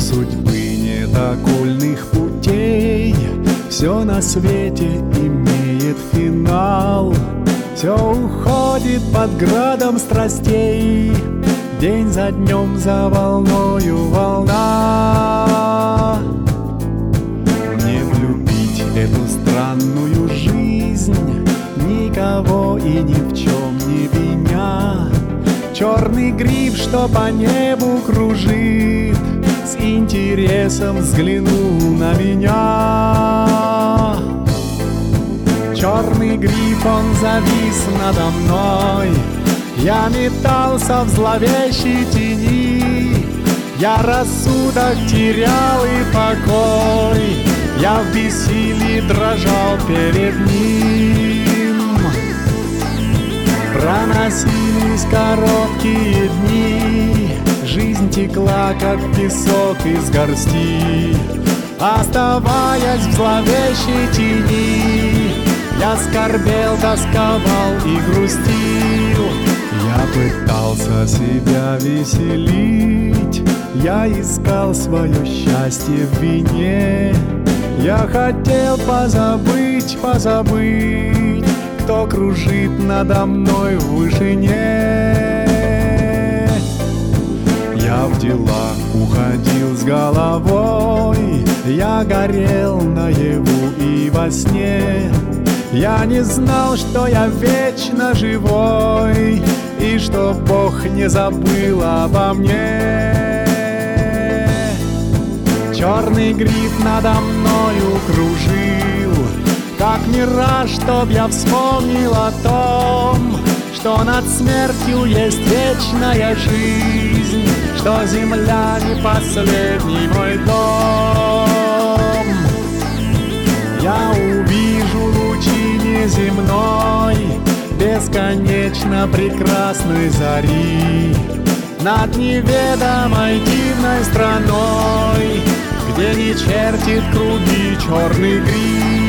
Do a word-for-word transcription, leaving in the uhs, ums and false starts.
судьбы нет окольных путей, все на свете имеет финал. Все уходит под градом страстей, день за днем, за волною волна. Не влюбить эту странную жизнь, никого и ни в чем не виня. Черный гриб, что по небу кружит, с интересом взглянул на меня. Черный гриб, он завис надо мной, я метался в зловещей тени. Я рассудок терял и покой, я в бессилии дрожал перед ним. Проносились короткие дни, жизнь текла, как песок из горсти. Оставаясь в зловещей тени, я скорбел, тосковал и грустил. Я пытался себя веселить, я искал свое счастье в вине. Я хотел позабыть, позабыть, кто кружит надо мной в вышине. Я в дела уходил с головой, я горел наяву и во сне. Я не знал, что я вечно живой, и что Бог не забыл обо мне. Черный гриб надо мною кружил, как мираж, чтоб я вспомнил о том, что над смертью есть вечная жизнь, что земля не последний мой дом. Я увижу лучи неземной, бесконечно прекрасной зари, над неведомой дивной страной, где не чертит круги черный гриб.